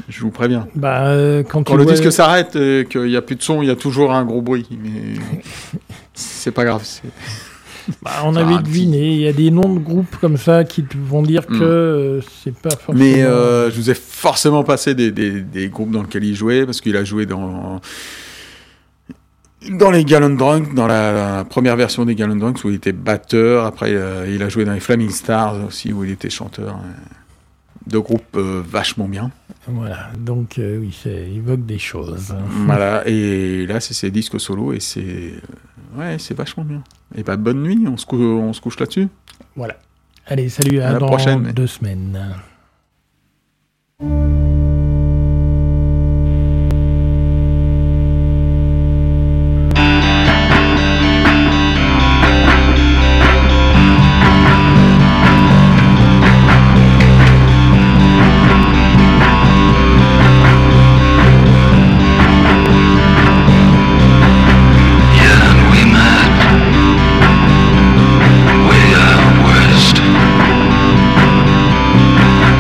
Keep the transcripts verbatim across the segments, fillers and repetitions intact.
Je vous préviens. Bah, euh, quand Quand tu le vois... disque s'arrête et qu'il n'y a plus de son, il y a toujours un gros bruit. Mais c'est pas grave. C'est... Bah, on avait deviné. Il y a des noms de groupes comme ça qui te vont dire que mm. euh, c'est pas forcément... Mais euh, je vous ai forcément passé des, des, des groupes dans lesquels il jouait, parce qu'il a joué dans... Dans les Gallon Drunk, dans la, la première version des Gallon Drunks où il était batteur. Après, euh, il a joué dans les Flaming Stars aussi où il était chanteur. Deux groupes euh, vachement bien. Voilà, donc euh, oui, ça évoque des choses. Voilà, et là c'est ses disques solo et c'est euh, ouais, c'est vachement bien. Et bah bonne nuit, on se couche, on se couche là-dessus. Voilà. Allez, salut à, à la dans prochaine, mais... deux semaines. We are worst.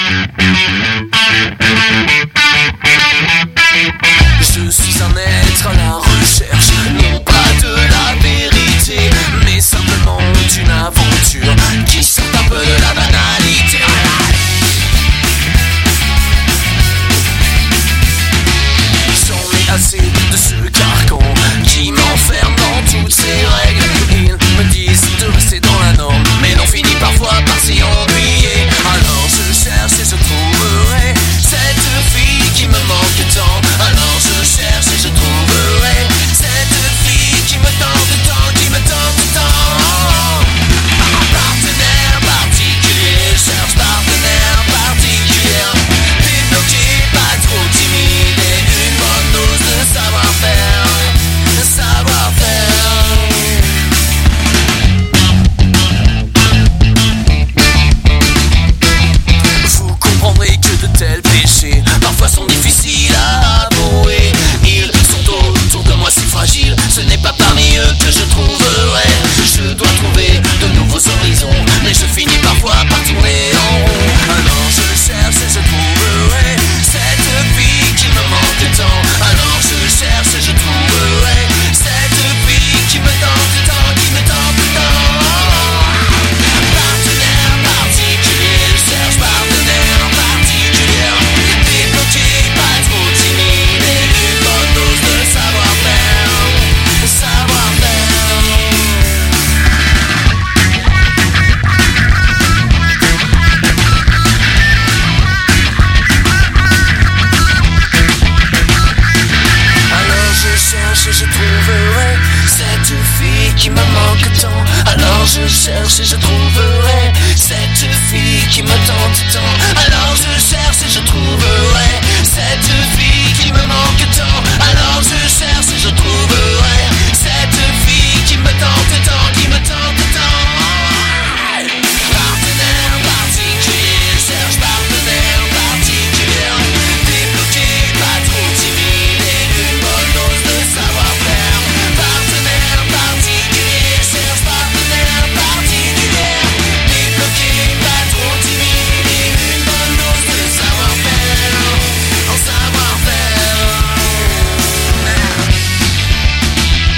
Je suis un être à la recherche, non pas de la vérité, mais simplement d'une aventure qui sort un peu de la banalité. J'en ai assez de ce carcan qui m'enferme dans toutes ces règles. Ils me disent de rester dans la norme, mais l'on finit parfois par s'y ennuyer. Alors je cherche et je trouverai cette fille qui me manque tant. Alors je cherche et je trouverai cette fille qui me tente tant, qui me tente tant. Partenaire particulier, cherche partenaire particulière. Débloqué, pas trop timide et une bonne dose de savoir-faire, de savoir-faire. Vous comprendrez que de tels péchés parfois sont difficiles à avouer. Ils sont autour de moi si fragiles, ce n'est pas parmi eux que je trouverai. Je dois trouver de nouveaux horizons, mais je finis parfois par tourner en rond. Alors je cherche et je trouverai cette fille qui me manque tant. Alors je cherche et je trouverai cette fille qui me tente tant, qui me tente tant. Partenaire particulier, je cherche partenaire particulière. Débloqué, pas trop timide et une bonne dose de savoir-faire, de savoir-faire. Alors je cherche et je trouverai cette fille qui me manque tant. Alors je cherche et je trouverai cette fille qui me tente tant. Alors je cherche et je trouverai cette fille qui me manque tant. Alors je cherche et je trouverai cette fille qui me tente tant, qui me tente tant. Partenaire particulier, cherche partenaire particulière. Débloqué, pas trop timide et une bonne dose de savoir-faire. Partenaire particulier, cherche partenaire particulière. Débloqué, pas trop timide et une bonne dose de savoir-faire, en savoir-faire.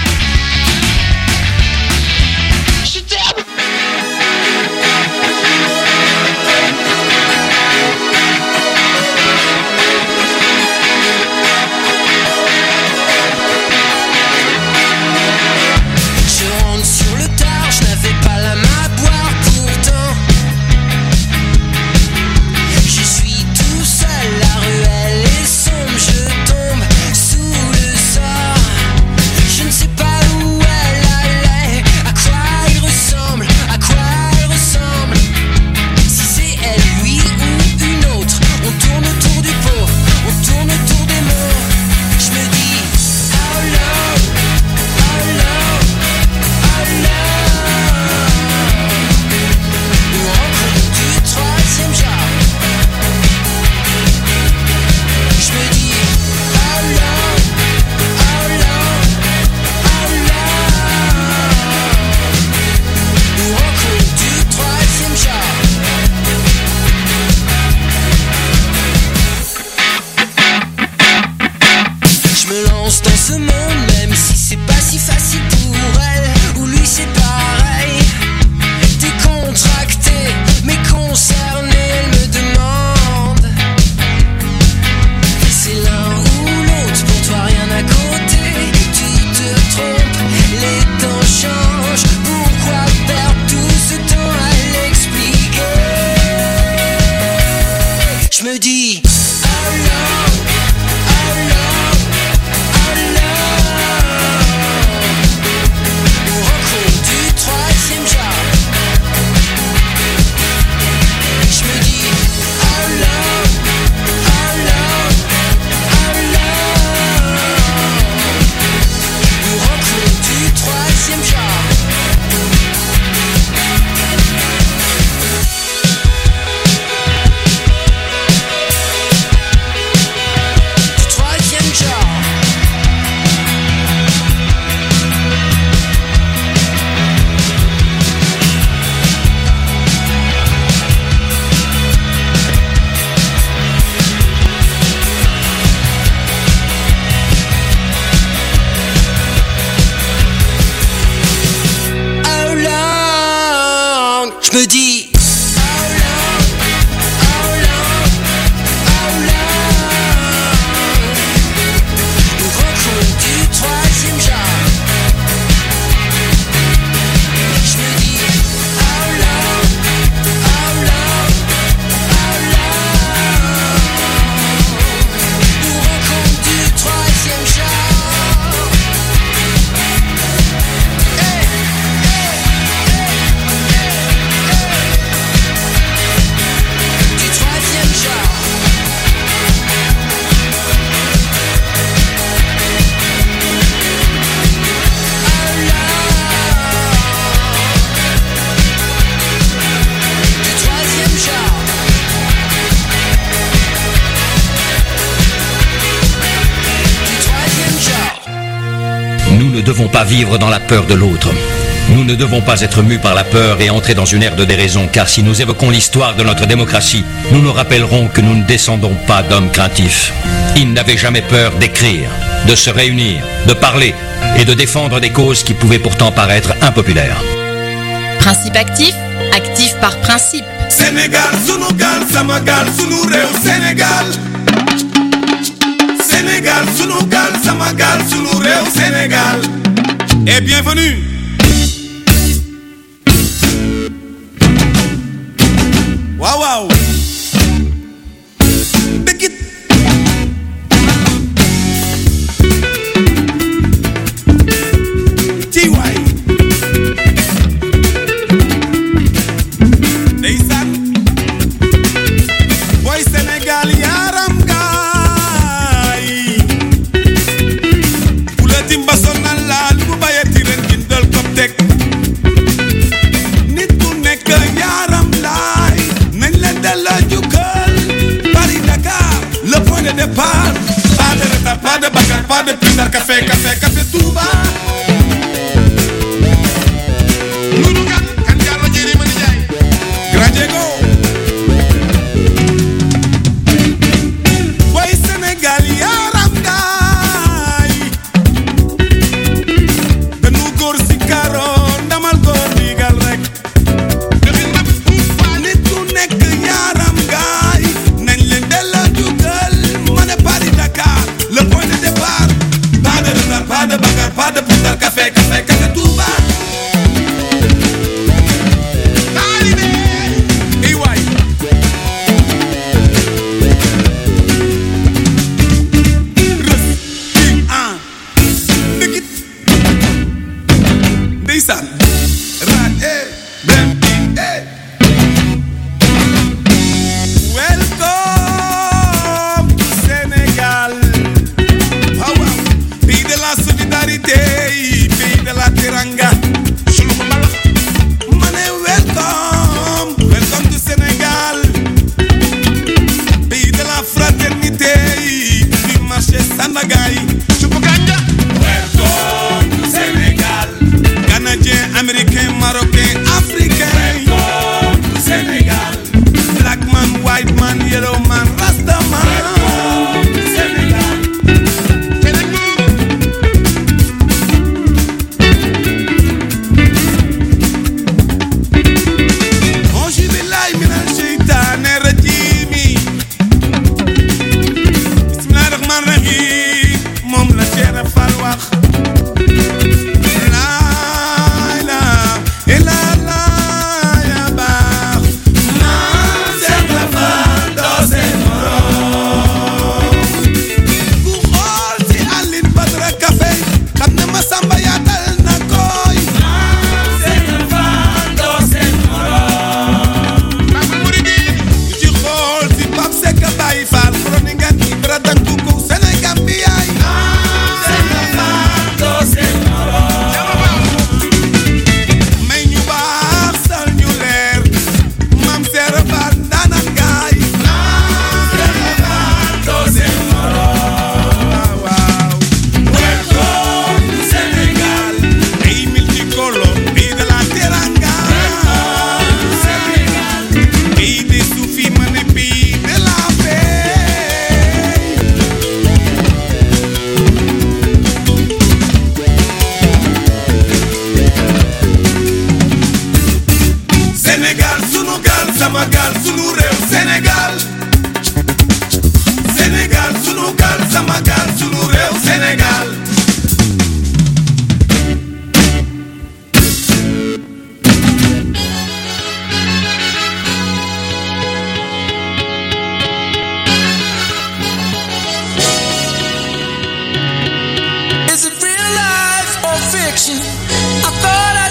Je me dis Nous ne devons pas vivre dans la peur de l'autre. Nous ne devons pas être mus par la peur et entrer dans une ère de déraison, car si nous évoquons l'histoire de notre démocratie, nous nous rappellerons que nous ne descendons pas d'hommes craintifs. Ils n'avaient jamais peur d'écrire, de se réunir, de parler et de défendre des causes qui pouvaient pourtant paraître impopulaires. Principe actif, actif par principe. Sénégal, sunu gal, sama gal, sunu réew Sénégal. Sénégal, sunu gal, sama gal, sunu réew Sénégal. Et bienvenue. Waaw waaw. Dëkkit. Ci waay. Ndeysaan. Boy Sénégal yaram gaay. Bu la timba sonal la lu mu bayati ren gindal ko teg. Nit ku nekk yaram laay. Nañ leen delloo jukkal. Paris Dakar, le point de départ. Pas de retard, pas de bagarre, pas de pindar, café, café, café Touba. Nunu kan kan jaarlo jeri ma di jaay. Grand Diego. Boy Sénégal yaram gaay. Danu góor si karo ndamal góor digal rek. Nit ku nekk yaram gaay. Nañ leen delloo jukkal. Ma ne Paris Dakar, le point de départ. Pas de retard, pas de bagarre, pas de pindar, café, café, café Touba. Talibé. Ey waay. Rës, king, an. Dëkkit. Ndeysaan. Raad, eh. Brem, king, eh. Welcome to Sénégal. Waaw waaw. Pays de la solidarité, pays de la teranga. Sunu ko mbalax. Ma ne welcome, welcome to Sénégal. Pays de la fraternité, du marché Sandaga yi. Supu Kanja. Welcome to Sénégal. Canadien,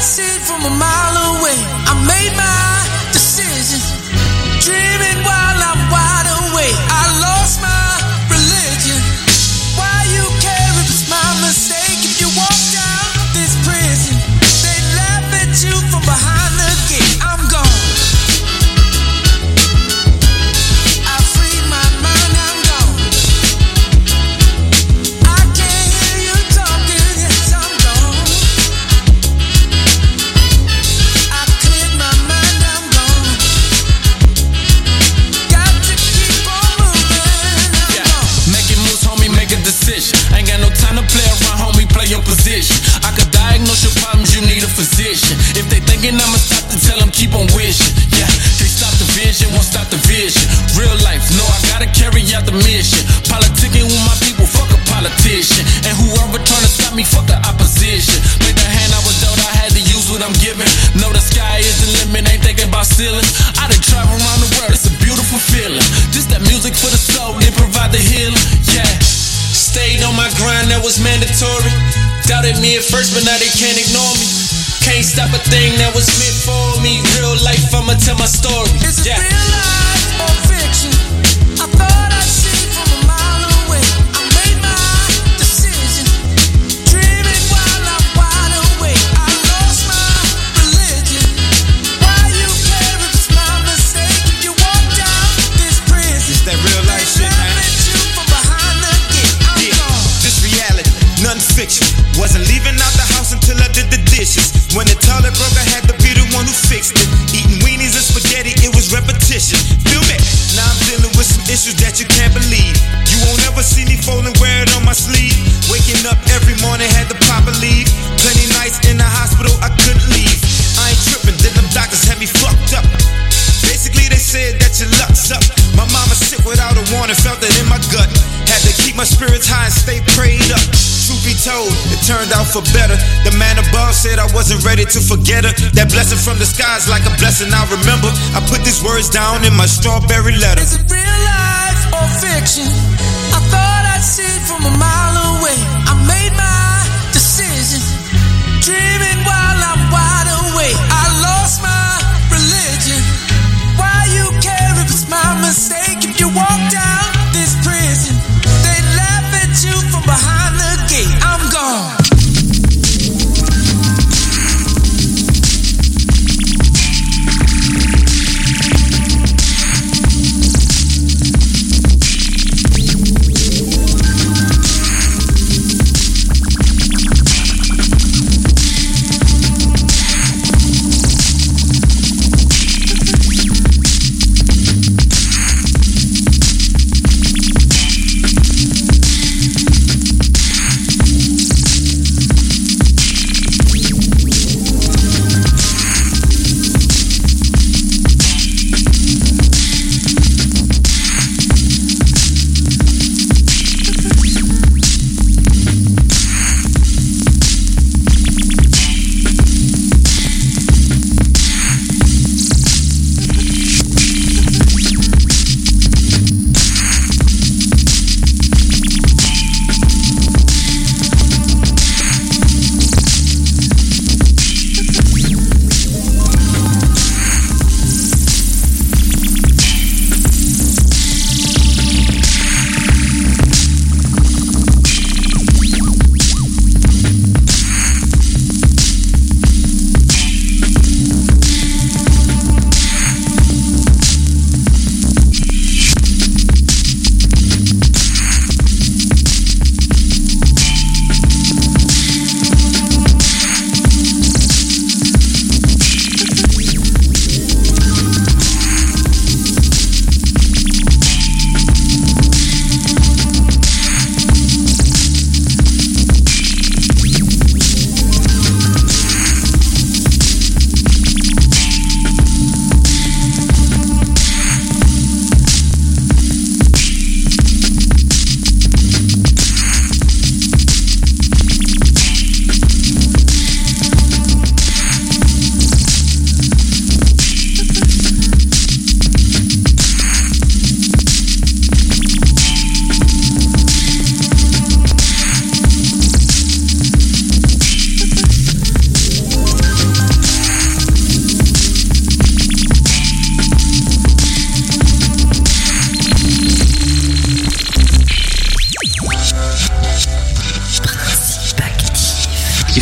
see it from a mile away. I made my decision, dreaming while I'm wide awake. I lost my religion. Why you care if it's my mistake? If you walk down this prison, they laugh at you from behind the gate. I'm gone. I freed my mind, I'm gone. I can't hear you talking, yes, I'm gone. I cleared my mind, I'm gone. Got to keep on moving, I'm Yeah, gone. making moves, homie, make a decision. Ain't got no time to play around, homie, play your position. I could diagnose your problems, you need a physician. If they thinking I'ma stop, then tell them keep on wishing. Yeah, they stop the vision, won't stop the vision. Real life, no, I gotta carry out the mission. Politicking with my people, fuck a politician. And whoever trying to stop me, fuck the opposition. Make the hand I was dealt, I had to use what I'm giving. Know the sky is the limit, ain't thinking about stealing. I done travel around the world, it's a beautiful feeling. Just that music for the soul, they provide the healing. Yeah, stayed on my grind, that was mandatory. Doubted me at first, but now they can't ignore me. Can't stop a thing that was meant for me. Real life, I'ma tell my story. Is it Yeah. real life or fiction? I thought I'd see it from a mile away. I made my decision, dreaming while I'm wide awake. I lost my religion. Why you care if it's my mistake? If you walk down this prison, It's that real life they shit, laugh man. at you from behind the gate. I'm Yeah, gone. this reality, nothing fiction. Wasn't leaving out the house until I did the dishes. When the toilet broke, I had to be the one who fixed it. Eating weenies and spaghetti, it was repetition. Feel me? Now I'm dealing with some issues that you can't believe. You won't ever see me folding, wear it on my sleeve. Waking up every morning, had to pop a leave. Plenty nights in the hospital, I couldn't leave. I ain't tripping, then them doctors had me fucked up. Basically, they said that your luck's up. My mama sick without a warning, felt it in my gut. Had to keep my spirits high and stay prayed up. Truth be told, it turned out for better. The man above said I wasn't ready to forget her. That blessing from the skies like a blessing I remember. I put these words down in my strawberry letter. Is it real life or fiction? I thought I'd see it from a mile away. I made my decision, dreaming while I'm wide awake. I lost my religion. Why you care if it's my mistake? If you walk down this prison, they laugh at you from behind the gate. I'm gone.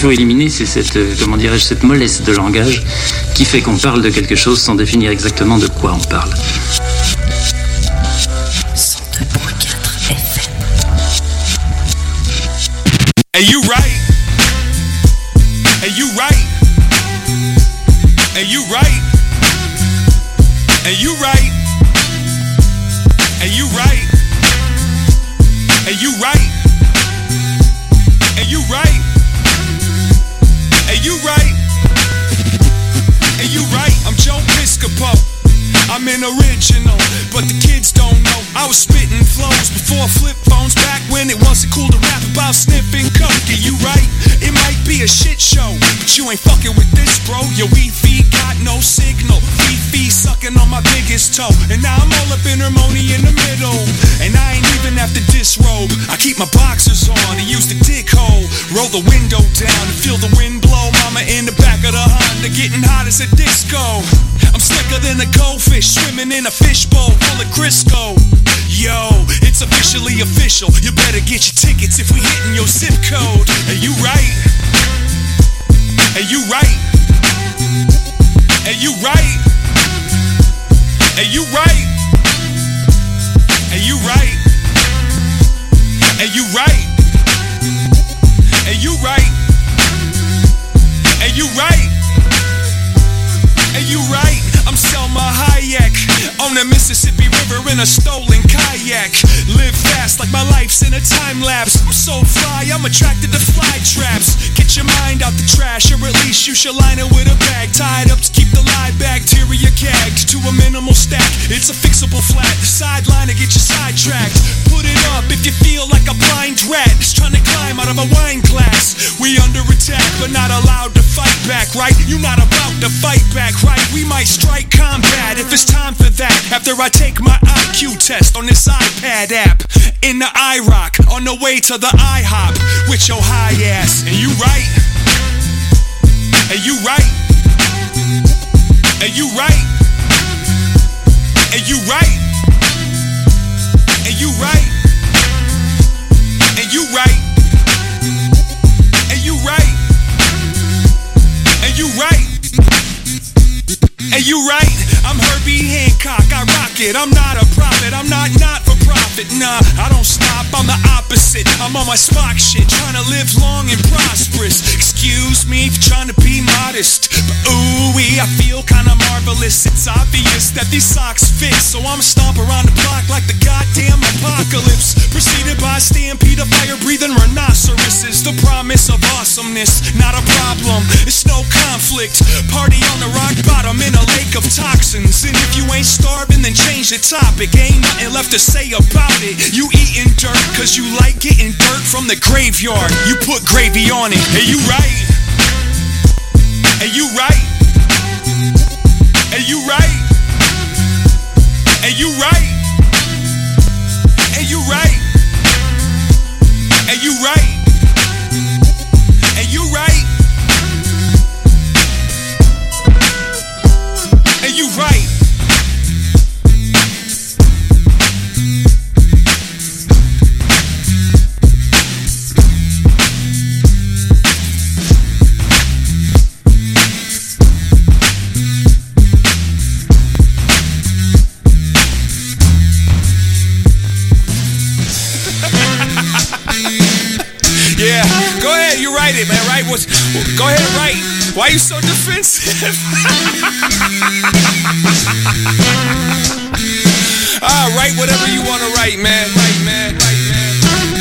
faut éliminer, c'est cette, euh, comment dirais-je, cette mollesse de langage qui fait qu'on parle de quelque chose sans définir exactement de quoi on parle. cent deux point quatre F M. Hey, you right? Hey, you right? Hey, you right? Hey, you right? Hey, you right? Hey, you right? Hey, you right? Hey, you right? Hey, you right? I'm Joe Piscopo. I'm an original, but the kids don't know. I was spitting flows before flip phones, back when it wasn't cool to rap about sniffing coke. Yeah, you right? It might be a shit show, but you ain't fucking with this, bro. Your Wi-Fi got no signal. Fifi sucking on my biggest toe, and now I'm all up in harmony in the middle. And I ain't even have to disrobe. I keep my boxers on and use the dick hole. Roll the window down and feel the wind blow. Mama in the back of the Honda, getting hot as a disco. I'm slicker than a goldfish, swimming in a fishbowl full of Crisco. Yo, it's officially official. You better get your tickets if we hitting your zip code. Hey, you right? Hey, you right? Hey, you right? Hey, you right? Hey, you right? Hey, you right? Hey, you right? Hey, you right? Hey, you right? I'm Selma Hayek on the Mississippi River in a stolen kayak. Live fast like my life's in a time lapse. I'm so fly, I'm attracted to fly traps. Get your mind out the trash, or at least you should line it with a bag tied up to keep the live bacteria gagged to a minimal stack. It's a fixable flat, the sideline to get you sidetracked. Put it up if you feel like a blind rat just trying to climb out of a wine glass. We under attack, but not allowed to fight back, right? You not about to fight back, right? We might strike combat if it's time for that. After I take my I Q test on this iPad app. In the iRock, on the way to the IHOP with your high ass. And you right? And you right? And you right? And you right? And you right? And you right? And you right? And you right? And you right? I'm Herbie Hancock, I rock it. I'm not a prophet, I'm not not for profit. Nah, I don't stop, I'm the opposite. I'm on my Spock shit, trying to live long and prosperous. Excuse me for trying to be modest, but ooh-wee, I feel kinda marvelous. It's obvious that these socks fit, so I'ma stomp around the block like the goddamn apocalypse. Preceded by a stampede of fire-breathing rhinoceroses. The promise of awesomeness, not a problem. It's no conflict. Party on the rock bottom in a lake of toxins. And if you ain't starving, then change the topic. Ain't nothing left to say about it. You eating dirt cause you like getting dirt from the graveyard. You put gravy on it. Hey, you right? Hey, you right? Hey, you right? Hey, you right? Hey, you right? Hey, you right? Hey, you right? Hey, you right? Yeah, go ahead, you write it, man, right? What's, go ahead, write. Why you so defensive? Ah, write whatever you want to write, man. Write, man. Write, man.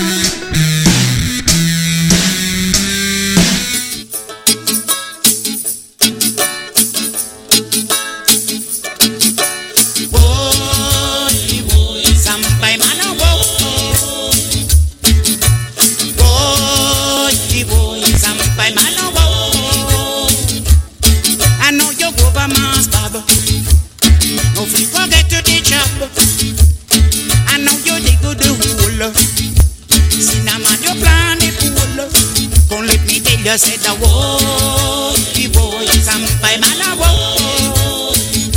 You said the whoa, the boys and by man a whoa,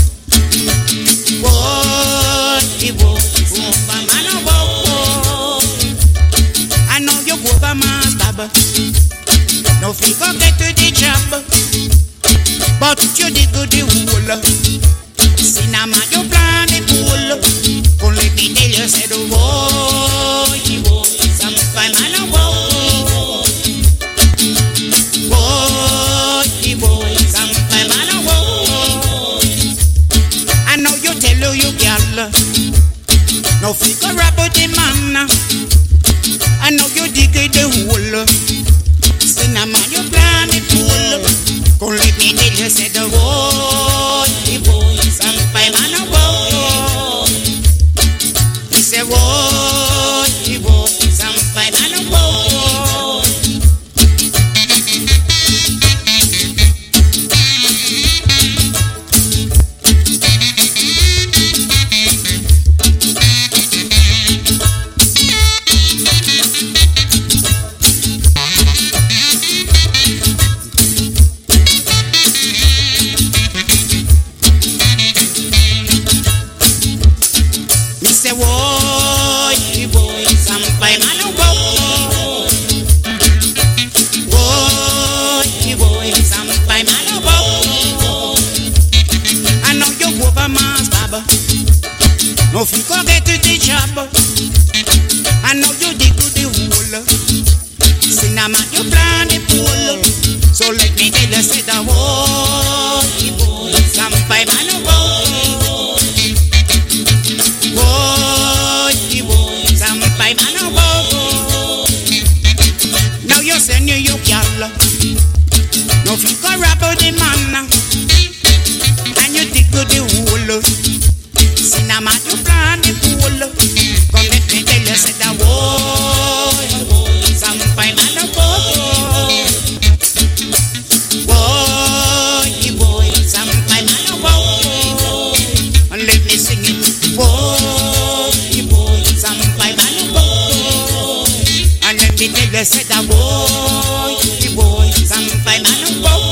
whoa, the boys and by man a whoa. I know you go by my stab. No free forget. But you dig good the whole. Cinnamon, you plan the pool. Come let me tell you, say the boy, boy, some fine man a boy. Boy, boy, some fine man a boy. I know you tell you, girl, no figure about the man. I know you dig the hole. Cinnamon, you plan the pool. Come let me tell you, say the boy, boy, some fine man a boy. He say, boy, boy, some fine man a boy. No fi go get to the job. I know you dig to the hole. Cinnamon, you plan the pool. So let me tell you, say the boy, boy, some five man a boy. Boy, boy, some five man a boy. Now you send you your girl. No fi go rob the man. And you dig to the hole. Cinnamon, you plan the pool. Come let me tell you, say the boy, some fine man a boy. Boy, boy, some fine man a boy. And let me sing it. Boy, boy, some fine man a boy. And let me tell you, say the boy, boy, some fine man a boy.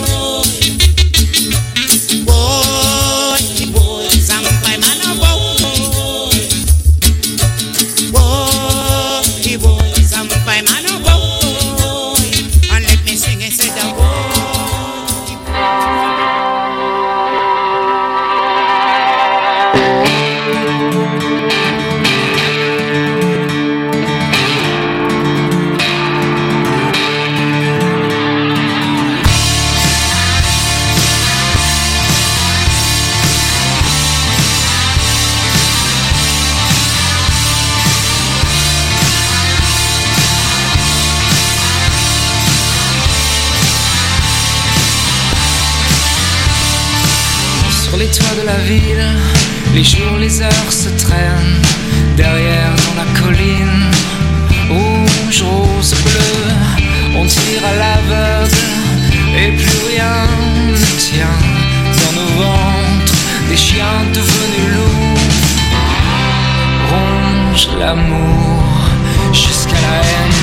Les toits de la ville, les jours, les heures se traînent. Derrière dans la colline, rouge, rose, bleu, on tire à l'aveugle et plus rien ne tient. Dans nos ventres, des chiens devenus loups rongent l'amour jusqu'à la haine.